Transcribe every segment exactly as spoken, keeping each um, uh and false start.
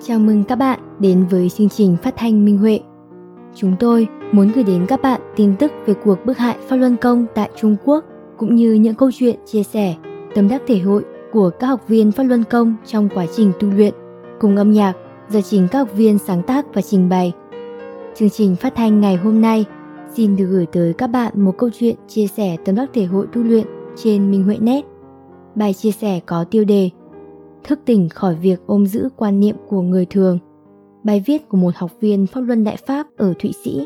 Chào mừng các bạn đến với chương trình phát thanh Minh Huệ. Chúng tôi muốn gửi đến các bạn tin tức về cuộc bức hại Pháp Luân Công tại Trung Quốc, cũng như những câu chuyện chia sẻ, tâm đắc thể hội của các học viên Pháp Luân Công trong quá trình tu luyện, cùng âm nhạc do chính các học viên sáng tác và trình bày. Chương trình phát thanh ngày hôm nay xin được gửi tới các bạn một câu chuyện chia sẻ tâm đắc thể hội tu luyện trên Minh Huệ Net. Bài chia sẻ có tiêu đề Thức tỉnh khỏi việc ôm giữ quan niệm của người thường. Bài viết của một học viên Pháp Luân Đại Pháp ở Thụy Sĩ.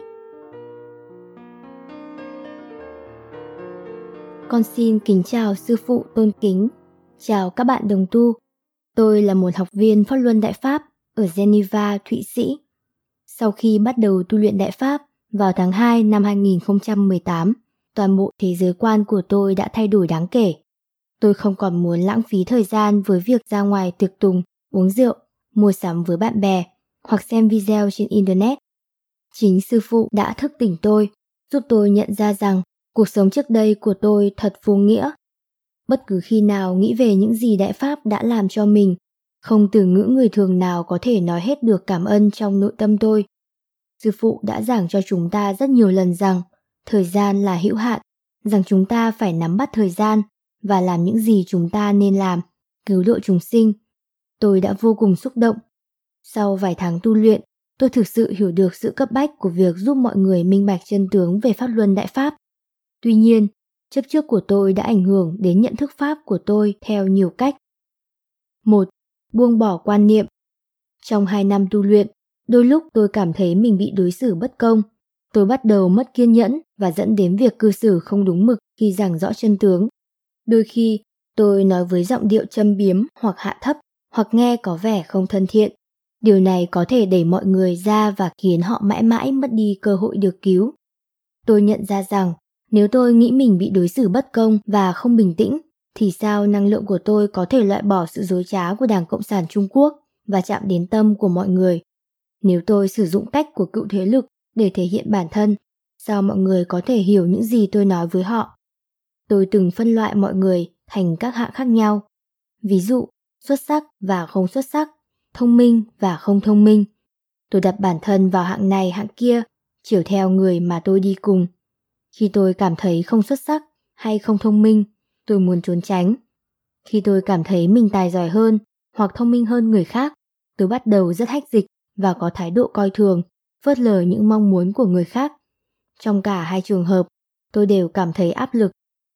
Con xin kính chào sư phụ tôn kính. Chào các bạn đồng tu. Tôi là một học viên Pháp Luân Đại Pháp ở Geneva, Thụy Sĩ. Sau khi bắt đầu tu luyện Đại Pháp vào tháng hai năm hai nghìn không trăm mười tám, toàn bộ thế giới quan của tôi đã thay đổi đáng kể. Tôi không còn muốn lãng phí thời gian với việc ra ngoài tiệc tùng, uống rượu, mua sắm với bạn bè hoặc xem video trên Internet. Chính sư phụ đã thức tỉnh tôi, giúp tôi nhận ra rằng cuộc sống trước đây của tôi thật vô nghĩa. Bất cứ khi nào nghĩ về những gì Đại Pháp đã làm cho mình, không từ ngữ người thường nào có thể nói hết được cảm ơn trong nội tâm tôi. Sư phụ đã giảng cho chúng ta rất nhiều lần rằng thời gian là hữu hạn, rằng chúng ta phải nắm bắt thời gian và làm những gì chúng ta nên làm, cứu độ chúng sinh. Tôi đã vô cùng xúc động. Sau vài tháng tu luyện, tôi thực sự hiểu được sự cấp bách của việc giúp mọi người minh bạch chân tướng về Pháp Luân Đại Pháp. Tuy nhiên, chấp trước của tôi đã ảnh hưởng đến nhận thức Pháp của tôi theo nhiều cách. một. Buông bỏ quan niệm. Trong hai năm tu luyện, đôi lúc tôi cảm thấy mình bị đối xử bất công. Tôi bắt đầu mất kiên nhẫn và dẫn đến việc cư xử không đúng mực khi giảng rõ chân tướng. Đôi khi, tôi nói với giọng điệu châm biếm hoặc hạ thấp, hoặc nghe có vẻ không thân thiện. Điều này có thể đẩy mọi người ra và khiến họ mãi mãi mất đi cơ hội được cứu. Tôi nhận ra rằng, nếu tôi nghĩ mình bị đối xử bất công và không bình tĩnh, thì sao năng lượng của tôi có thể loại bỏ sự dối trá của Đảng Cộng sản Trung Quốc và chạm đến tâm của mọi người? Nếu tôi sử dụng cách của cựu thế lực để thể hiện bản thân, sao mọi người có thể hiểu những gì tôi nói với họ? Tôi từng phân loại mọi người thành các hạng khác nhau. Ví dụ, xuất sắc và không xuất sắc, thông minh và không thông minh. Tôi đặt bản thân vào hạng này hạng kia, chiều theo người mà tôi đi cùng. Khi tôi cảm thấy không xuất sắc hay không thông minh, tôi muốn trốn tránh. Khi tôi cảm thấy mình tài giỏi hơn hoặc thông minh hơn người khác, tôi bắt đầu rất hách dịch và có thái độ coi thường, phớt lờ những mong muốn của người khác. Trong cả hai trường hợp, tôi đều cảm thấy áp lực.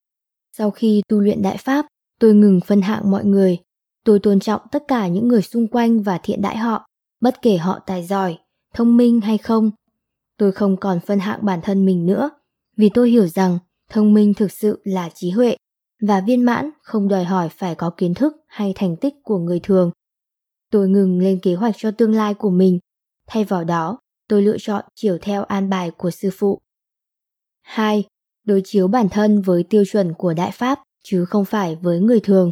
Sau khi tu luyện Đại Pháp, tôi ngừng phân hạng mọi người. Tôi tôn trọng tất cả những người xung quanh và thiện đãi họ, bất kể họ tài giỏi, thông minh hay không. Tôi không còn phân hạng bản thân mình nữa, vì tôi hiểu rằng thông minh thực sự là trí huệ, và viên mãn không đòi hỏi phải có kiến thức hay thành tích của người thường. Tôi ngừng lên kế hoạch cho tương lai của mình, thay vào đó, tôi lựa chọn chiều theo an bài của sư phụ. hai. Đối chiếu bản thân với tiêu chuẩn của Đại Pháp, chứ không phải với người thường.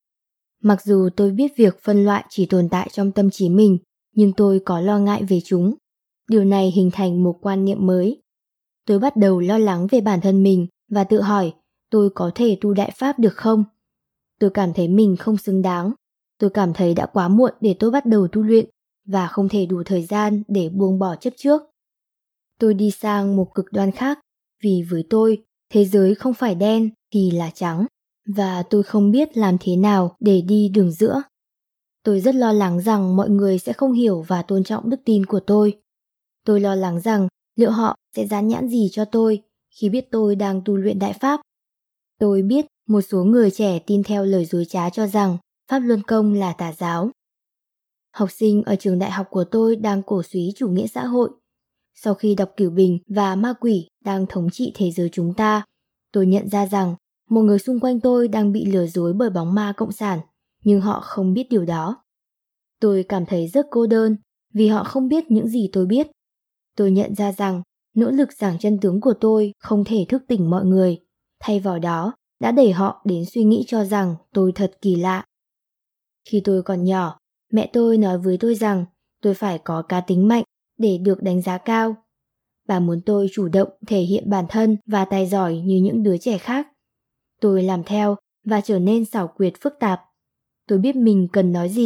Mặc dù tôi biết việc phân loại chỉ tồn tại trong tâm trí mình, nhưng tôi có lo ngại về chúng. Điều này hình thành một quan niệm mới. Tôi bắt đầu lo lắng về bản thân mình và tự hỏi tôi có thể tu Đại Pháp được không? Tôi cảm thấy mình không xứng đáng. Tôi cảm thấy đã quá muộn để tôi bắt đầu tu luyện và không thể đủ thời gian để buông bỏ chấp trước. Tôi đi sang một cực đoan khác, vì với tôi, thế giới không phải đen thì là trắng, và tôi không biết làm thế nào để đi đường giữa. Tôi rất lo lắng rằng mọi người sẽ không hiểu và tôn trọng đức tin của tôi. Tôi lo lắng rằng liệu họ sẽ dán nhãn gì cho tôi khi biết tôi đang tu luyện Đại Pháp. Tôi biết một số người trẻ tin theo lời dối trá cho rằng Pháp Luân Công là tà giáo. Học sinh ở trường đại học của tôi đang cổ súy chủ nghĩa xã hội. Sau khi đọc Cửu Bình và Ma Quỷ đang thống trị thế giới chúng ta, tôi nhận ra rằng một người xung quanh tôi đang bị lừa dối bởi bóng ma cộng sản, nhưng họ không biết điều đó. Tôi cảm thấy rất cô đơn vì họ không biết những gì tôi biết. Tôi nhận ra rằng nỗ lực giảng chân tướng của tôi không thể thức tỉnh mọi người, thay vào đó đã đẩy họ đến suy nghĩ cho rằng tôi thật kỳ lạ. Khi tôi còn nhỏ, mẹ tôi nói với tôi rằng tôi phải có cá tính mạnh để được đánh giá cao. Bà muốn tôi chủ động thể hiện bản thân và tài giỏi như những đứa trẻ khác. Tôi làm theo và trở nên xảo quyệt phức tạp. Tôi biết mình cần nói gì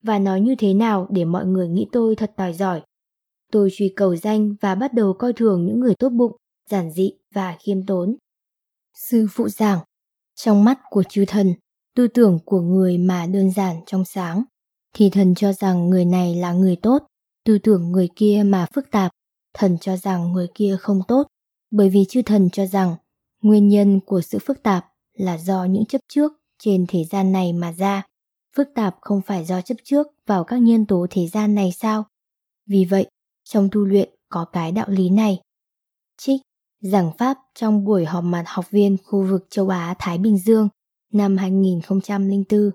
và nói như thế nào để mọi người nghĩ tôi thật tài giỏi. Tôi truy cầu danh và bắt đầu coi thường những người tốt bụng, giản dị và khiêm tốn. Sư phụ giảng, trong mắt của chư thần, tư tưởng của người mà đơn giản trong sáng, thì thần cho rằng người này là người tốt, tư tưởng người kia mà phức tạp, thần cho rằng người kia không tốt, bởi vì chư thần cho rằng nguyên nhân của sự phức tạp là do những chấp trước trên thế gian này mà ra. Phức tạp không phải do chấp trước vào các nhân tố thế gian này sao? Vì vậy, trong tu luyện có cái đạo lý này. Trích giảng pháp trong buổi họp mặt học viên khu vực châu Á-Thái Bình Dương năm hai nghìn không trăm lẻ bốn.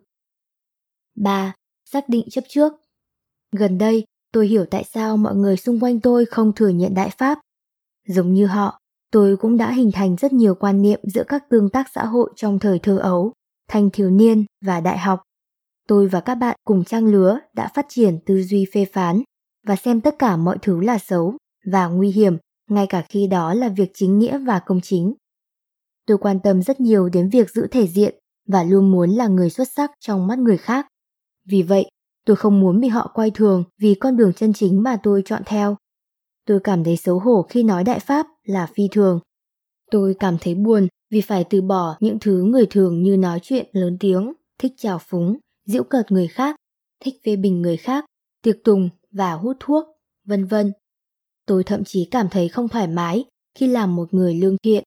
ba. Xác định chấp trước. Gần đây, tôi hiểu tại sao mọi người xung quanh tôi không thừa nhận Đại Pháp. Giống như họ, tôi cũng đã hình thành rất nhiều quan niệm giữa các tương tác xã hội trong thời thơ ấu, thanh thiếu niên và đại học. Tôi và các bạn cùng trang lứa đã phát triển tư duy phê phán và xem tất cả mọi thứ là xấu và nguy hiểm, ngay cả khi đó là việc chính nghĩa và công chính. Tôi quan tâm rất nhiều đến việc giữ thể diện và luôn muốn là người xuất sắc trong mắt người khác. Vì vậy, tôi không muốn bị họ coi thường vì con đường chân chính mà tôi chọn theo. Tôi cảm thấy xấu hổ khi nói Đại Pháp là phi thường. Tôi cảm thấy buồn vì phải từ bỏ những thứ người thường như nói chuyện lớn tiếng, thích trào phúng, giễu cợt người khác, thích phê bình người khác, tiệc tùng và hút thuốc, vân vân. Tôi thậm chí cảm thấy không thoải mái khi làm một người lương thiện.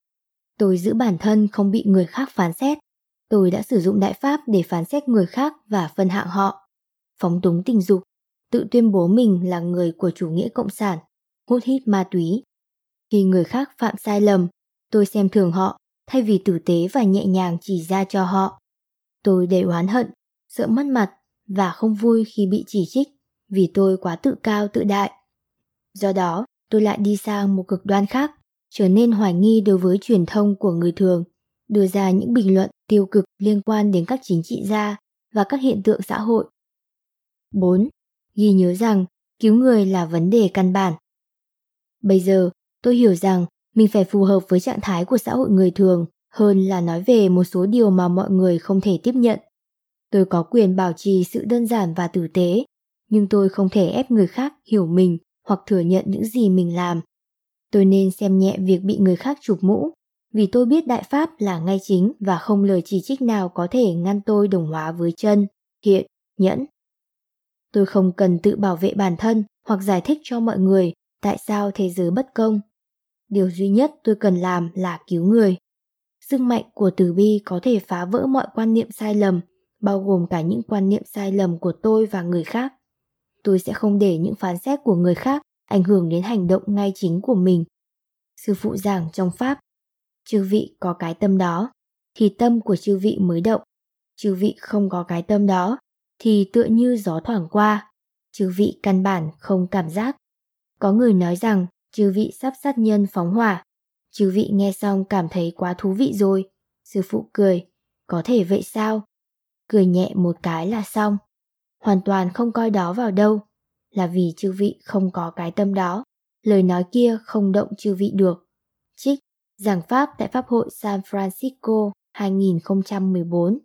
Tôi giữ bản thân không bị người khác phán xét. Tôi đã sử dụng Đại Pháp để phán xét người khác và phân hạng họ. Phóng túng tình dục, tự tuyên bố mình là người của chủ nghĩa cộng sản, hút hít ma túy. Khi người khác phạm sai lầm, tôi xem thường họ thay vì tử tế và nhẹ nhàng chỉ ra cho họ. Tôi đầy oán hận, sợ mất mặt và không vui khi bị chỉ trích vì tôi quá tự cao tự đại. Do đó, tôi lại đi sang một cực đoan khác, trở nên hoài nghi đối với truyền thông của người thường, đưa ra những bình luận tiêu cực liên quan đến các chính trị gia và các hiện tượng xã hội. bốn. Ghi nhớ rằng cứu người là vấn đề căn bản. Bây giờ, tôi hiểu rằng mình phải phù hợp với trạng thái của xã hội người thường hơn là nói về một số điều mà mọi người không thể tiếp nhận. Tôi có quyền bảo trì sự đơn giản và tử tế, nhưng tôi không thể ép người khác hiểu mình hoặc thừa nhận những gì mình làm. Tôi nên xem nhẹ việc bị người khác chụp mũ, vì tôi biết Đại Pháp là ngay chính và không lời chỉ trích nào có thể ngăn tôi đồng hóa với chân, thiện, nhẫn. Tôi không cần tự bảo vệ bản thân hoặc giải thích cho mọi người tại sao thế giới bất công. Điều duy nhất tôi cần làm là cứu người. Sức mạnh của từ bi có thể phá vỡ mọi quan niệm sai lầm, bao gồm cả những quan niệm sai lầm của tôi và người khác. Tôi sẽ không để những phán xét của người khác ảnh hưởng đến hành động ngay chính của mình. Sư phụ giảng trong Pháp, chư vị có cái tâm đó, thì tâm của chư vị mới động. Chư vị không có cái tâm đó, thì tựa như gió thoảng qua. Chư vị căn bản không cảm giác. Có người nói rằng chư vị sắp sát nhân phóng hỏa. Chư vị nghe xong cảm thấy quá thú vị rồi. Sư phụ cười, có thể vậy sao? Cười nhẹ một cái là xong. Hoàn toàn không coi đó vào đâu. Là vì chư vị không có cái tâm đó. Lời nói kia không động chư vị được. Trích giảng pháp tại Pháp hội San Francisco hai nghìn không trăm mười bốn.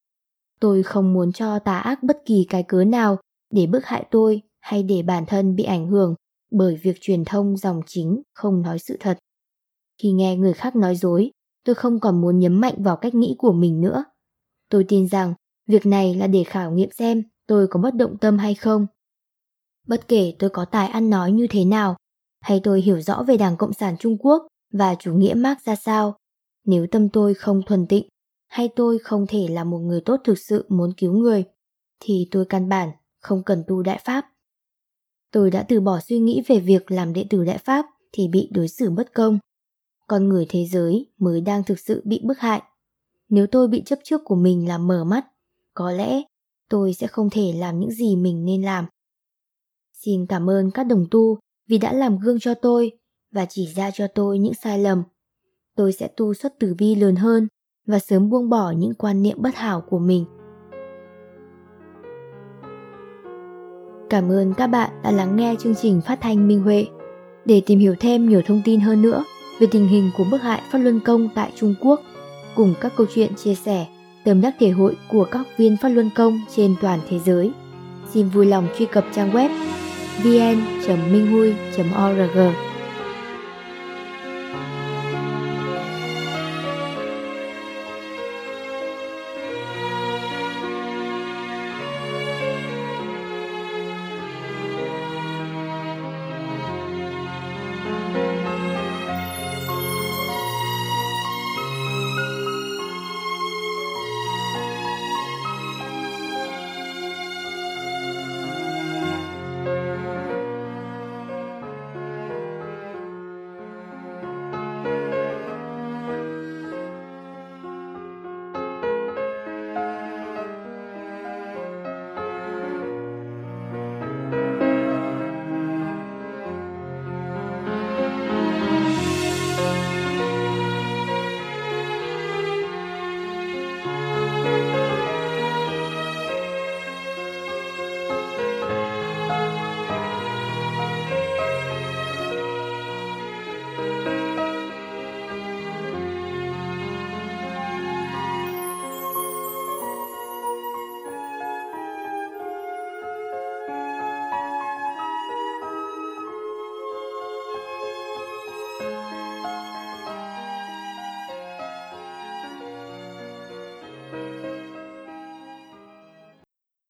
Tôi không muốn cho tà ác bất kỳ cái cớ nào để bức hại tôi hay để bản thân bị ảnh hưởng bởi việc truyền thông dòng chính không nói sự thật. Khi nghe người khác nói dối, tôi không còn muốn nhấn mạnh vào cách nghĩ của mình nữa. Tôi tin rằng việc này là để khảo nghiệm xem tôi có bất động tâm hay không. Bất kể tôi có tài ăn nói như thế nào, hay tôi hiểu rõ về Đảng Cộng sản Trung Quốc và chủ nghĩa Mác ra sao, nếu tâm tôi không thuần tịnh, hay tôi không thể là một người tốt thực sự muốn cứu người, thì tôi căn bản không cần tu Đại Pháp. Tôi đã từ bỏ suy nghĩ về việc làm đệ tử Đại Pháp thì bị đối xử bất công. Con người thế giới mới đang thực sự bị bức hại. Nếu tôi bị chấp trước của mình làm mở mắt, có lẽ tôi sẽ không thể làm những gì mình nên làm. Xin cảm ơn các đồng tu vì đã làm gương cho tôi và chỉ ra cho tôi những sai lầm. Tôi sẽ tu xuất từ bi lớn hơn và sớm buông bỏ những quan niệm bất hảo của mình. Cảm ơn các bạn đã lắng nghe chương trình phát thanh Minh Huệ. Để tìm hiểu thêm nhiều thông tin hơn nữa về tình hình của bức hại Pháp Luân Công tại Trung Quốc, cùng các câu chuyện chia sẻ, tâm đắc thể hội của các học viên Pháp Luân Công trên toàn thế giới, xin vui lòng truy cập trang web vn chấm minh hui chấm org